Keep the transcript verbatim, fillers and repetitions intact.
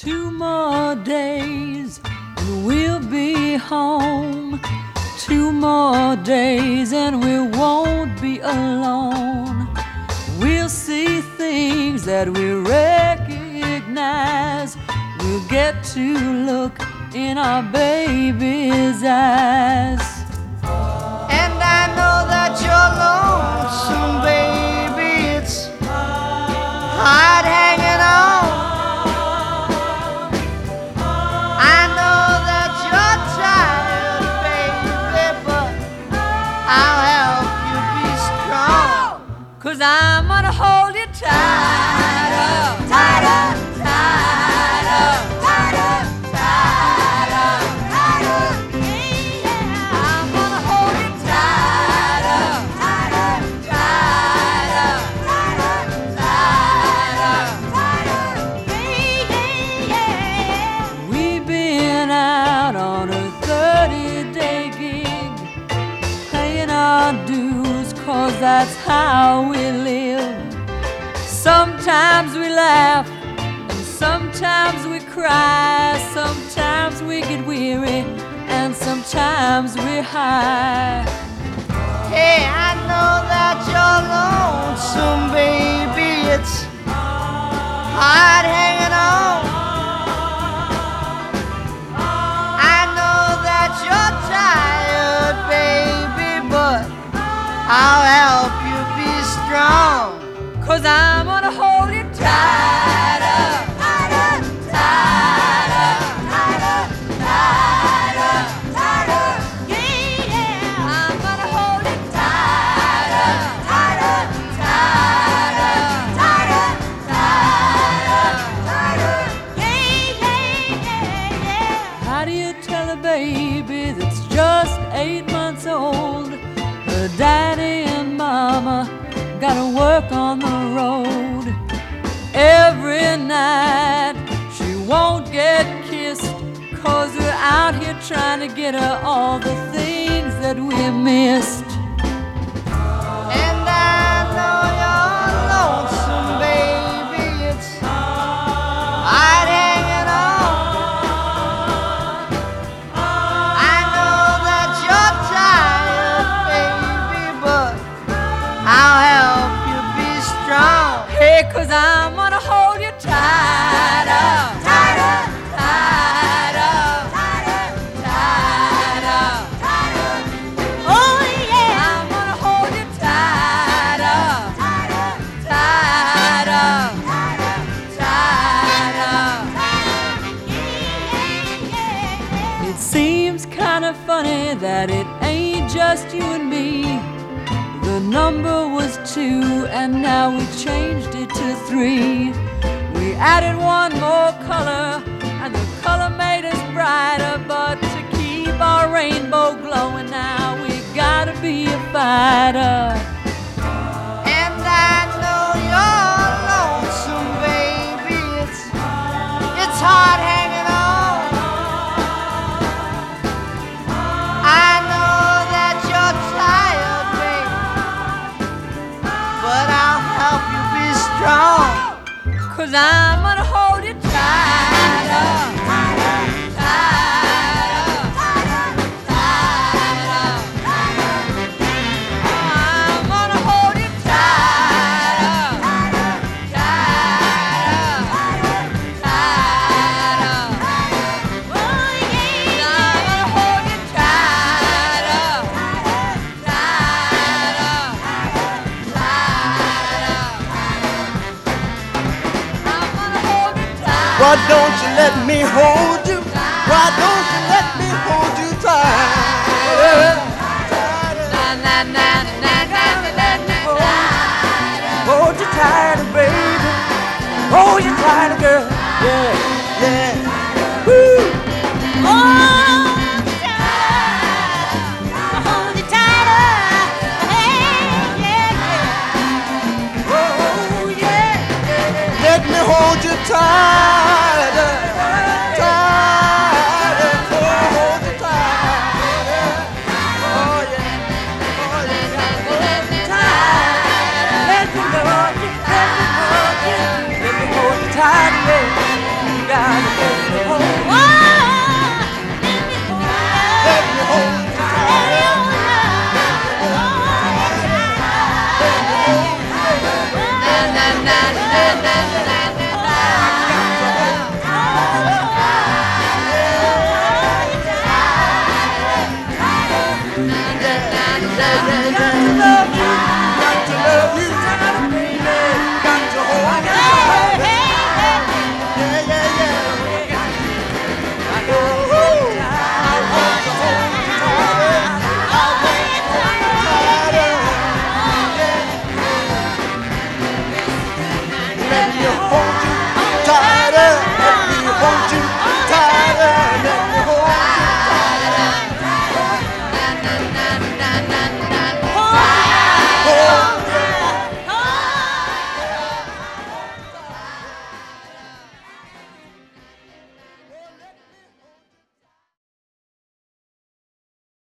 Two more days and we'll be home. Two more days and we won't be alone. We'll see things that we recognize. We'll get to look in our baby's eyes. And I know that you're lonesome, baby. It's hard hanging on. I know that you're tired, baby, but I'll help you be strong. 'Cause I'm gonna hold you tighter, tighter, tighter, tighter, tighter, tighter. Yeah, I'm gonna hold you tighter, tighter, tighter, tighter, tighter, tighter. Yeah, yeah, yeah. We've been out on a thirty-day gig, paying our dues, 'cause that's how we live. Sometimes we laugh, and sometimes we cry. Sometimes we get weary, and sometimes we're high. Hey, I know that you're lonesome, baby. It's hard hanging on. I know that you're tired, baby, but I'll help you be strong. 'Cause I'm gonna hold you tighter, tighter, tighter, tighter, tighter, tighter. Yeah, yeah. I'm gonna hold you tighter, tighter, tighter, tighter, tighter, tighter. Yeah, yeah, yeah, yeah. How do you tell a baby that's just eight months old her daddy and mama gotta work on the road? Every night she won't get kissed, 'cause we're out here trying to get her all the things that we missed. And I know you're lonesome, baby. It's hard hanging on. I know that you're tired, baby, but I'll help you be strong. Hey, 'cause I'm gonna hold you tighter, tighter, tighter, tighter, tighter, tighter. Oh yeah, I'm gonna hold you tighter, tighter, tighter, tighter, tighter. It seems kind of funny that it ain't just you and me. The number was two, and now we changed it to three. We added one more color, and the color made us brighter. But to keep our rainbow glowing now, we gotta be a fighter. And I know you're lonesome, baby. It's it's hard hanging on. I know that you're tired, baby, but I'll help you be strong. 'Cause I'm gonna hold you tighter, tighter, tighter, tighter, tighter, tighter. I'm gonna hold you tighter, tighter, tighter, tighter, tighter. Oh yeah, I'm gonna hold you tighter, tighter, tighter, tighter. Why don't you let me hold